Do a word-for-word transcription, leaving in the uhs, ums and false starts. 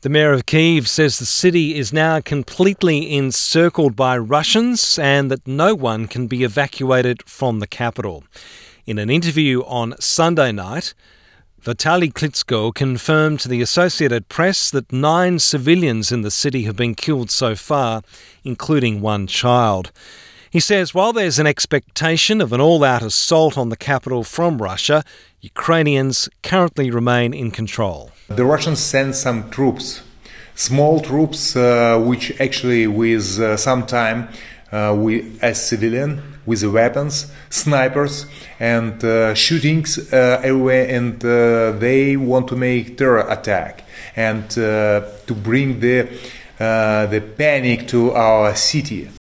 The mayor of Kyiv says the city is now completely encircled by Russians and that no one can be evacuated from the capital. In an interview on Sunday night, Vitaly Klitschko confirmed to the Associated Press that nine civilians in the city have been killed so far, including one child. He says while there's an expectation of an all-out assault on the capital from Russia, Ukrainians currently remain in control. The Russians sent some troops, small troops, uh, which actually with uh, some time uh, we as civilian, with the weapons, snipers and uh, shootings uh, everywhere, and uh, they want to make terror attack and uh, to bring the uh, the panic to our city.